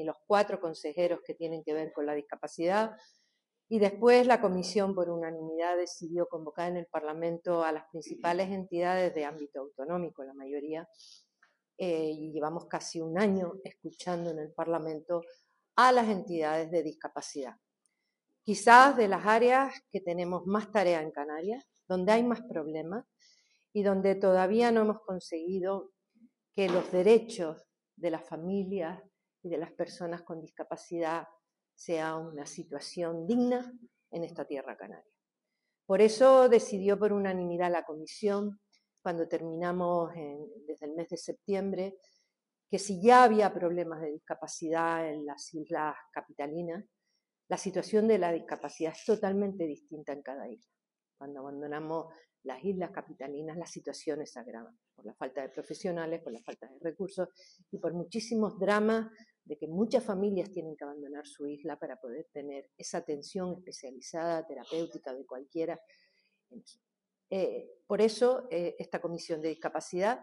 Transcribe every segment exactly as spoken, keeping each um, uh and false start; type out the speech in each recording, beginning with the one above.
ni los cuatro consejeros que tienen que ver con la discapacidad. Y después la comisión, por unanimidad, decidió convocar en el Parlamento a las principales entidades de ámbito autonómico, la mayoría, eh, y llevamos casi un año escuchando en el Parlamento a las entidades de discapacidad. Quizás de las áreas que tenemos más tarea en Canarias, donde hay más problemas y donde todavía no hemos conseguido que los derechos de las familias y de las personas con discapacidad sea una situación digna en esta tierra canaria. Por eso decidió por unanimidad la comisión, cuando terminamos en, desde el mes de septiembre, que si ya había problemas de discapacidad en las islas capitalinas, la situación de la discapacidad es totalmente distinta en cada isla. Cuando abandonamos las islas capitalinas, las situaciones se agravan por la falta de profesionales, por la falta de recursos y por muchísimos dramas de que muchas familias tienen que abandonar su isla para poder tener esa atención especializada, terapéutica, de cualquiera. Eh, por eso, eh, esta comisión de discapacidad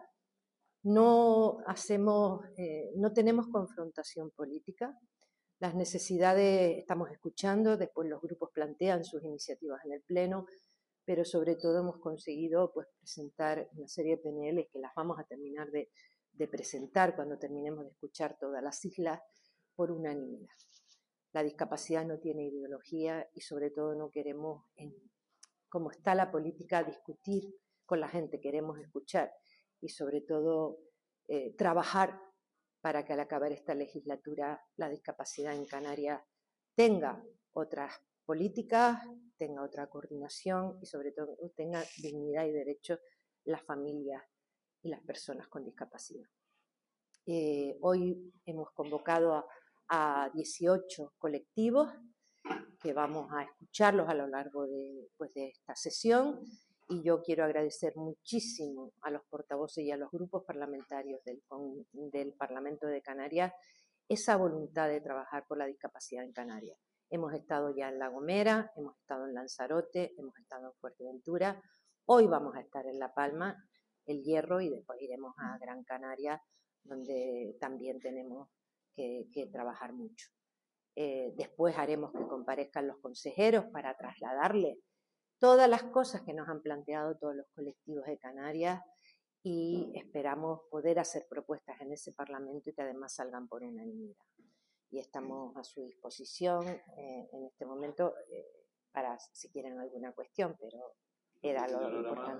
no hacemos, eh, no tenemos confrontación política. Las necesidades estamos escuchando, después los grupos plantean sus iniciativas en el Pleno, pero sobre todo hemos conseguido pues, presentar una serie de P N L que las vamos a terminar de, de presentar cuando terminemos de escuchar todas las islas por unanimidad. La discapacidad no tiene ideología y sobre todo no queremos, en, como está la política, discutir con la gente, queremos escuchar y sobre todo eh, trabajar para que al acabar esta legislatura la discapacidad en Canarias tenga otras políticas, tenga otra coordinación y sobre todo tenga dignidad y derechos las familias y las personas con discapacidad. Eh, hoy hemos convocado a, a dieciocho colectivos que vamos a escucharlos a lo largo de, pues, de esta sesión y yo quiero agradecer muchísimo a los portavoces y a los grupos parlamentarios del, del Parlamento de Canarias esa voluntad de trabajar por la discapacidad en Canarias. Hemos estado ya en La Gomera, hemos estado en Lanzarote, hemos estado en Fuerteventura, hoy vamos a estar en La Palma, El Hierro y después iremos a Gran Canaria, donde también tenemos que, que trabajar mucho. Eh, después haremos que comparezcan los consejeros para trasladarles todas las cosas que nos han planteado todos los colectivos de Canarias y esperamos poder hacer propuestas en ese Parlamento y que además salgan por unanimidad. Y estamos a su disposición eh, en este momento eh, para si quieren alguna cuestión, pero era lo importante.